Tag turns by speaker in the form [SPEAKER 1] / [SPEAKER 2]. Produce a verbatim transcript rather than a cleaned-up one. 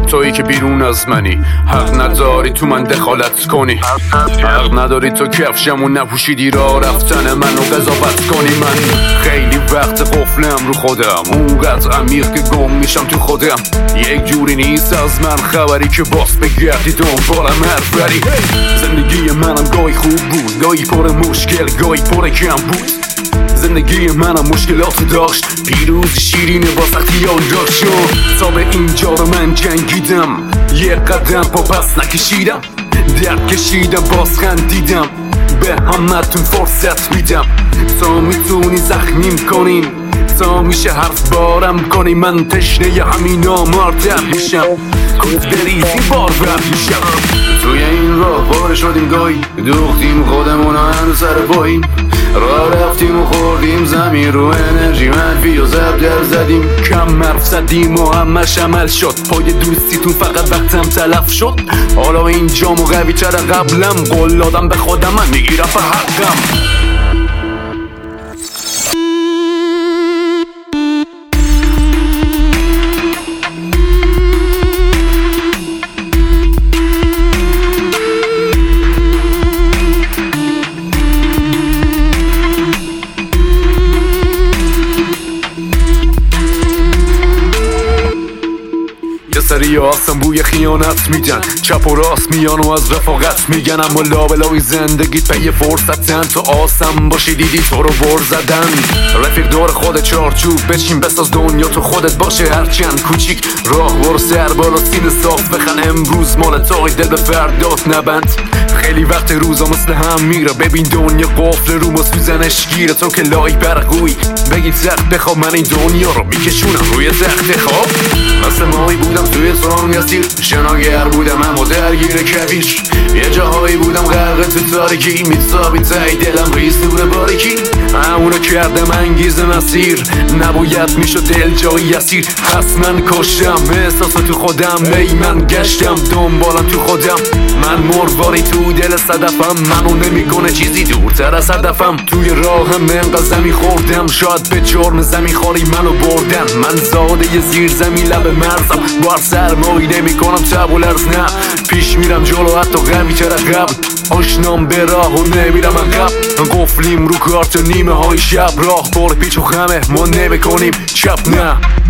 [SPEAKER 1] تویی که بیرون از منی، حق نداری تو من دخالت کنی، حق نداری تو کفشمو نپوشیدی را رفتن منو قضاوت کنی. من خیلی وقت قفلم رو خودم، اونقدر عمیق که گم میشم تو خودم. یک جوری نیست از من خبری که باز بگردی دنبالم حرف بری. زندگی منم گاهی خوب بود، گاهی پر مشکل، گاهی پر کم بود. زندگی منم مشکلات داشت، پیروز شیرین با سختی آن داشت شد. تا به اینجا رو من جنگیدم، یه قدم پا پس نکشیدم، درد کشیدم باز خندیدم، به همتون فرصت میدم تا میتونی زخمیم کنین، تا میشه حرف بارم کنی. من تشنه همین آمارتر میشم، کود بریزی بار برد میشم. توی این راه باره شدیم گاهی، دوختیم خودمون هنو سر پاییم، راه رفتیم و خوردیم زمین رو انرژی منفی و زب در زدیم. کم حرف زدیم و همش عمل شد، پای دوستیتون فقط وقتم تلف شد. حالا اینجام و قوی تر قبلم، قول دادم به خودم من میگیرم به حقم. سری آسم بوی خیانت میدن، چپ و راست میان و از رفاقت میگن، اما لابلای زندگیت به یه فرصتن. تو آسم باشی دیدی تو رو بر زدن. رفیق دور خود چارچوب بچین، بساز دنیا تو خودت باشه هرچند کوچیک. راه برو سر بالا سینه صاف بخن، امروز مال تاقی دل به فردات نبند. خیلی وقت روزا مثل هم میره، ببین دنیا قفل رو ما سوزنش گیره. تو که لای برقوی بگی تخت بخواب، من این دنیا رو میکشونم روی تخت خواب. مثل ماهی بودم توی سرانگ اسیر، شناگر بودم اما درگیر کویر. یه جاهایی بودم غرق تو تاریکی، میتابی تایی دلم ریز نور باریکی. همونو کردم انگیز مسیر، نباید میشد دل جایی اسیر. پس من کشتم احساس تو خودم، ای من گشتم دنبالم تو خودم. من مرواری تو دل صدفم، منو نمیکنه چیزی دورتر از هدفم. توی راهم انقدر زمین خوردم، شاید به جرم زمین خاری منو بردن. من زاده ی زیر زمین لب مرزم، بار سرمایی نمی کنم تب و لرز. نه پیش میرم جلو حتی قوی تر قبل، آشنام به راه و نمیرم عقب. قفلیم رو کارت نیمه های شب، راه بار پیچ و خمه ما نمی کنیم چپ. نه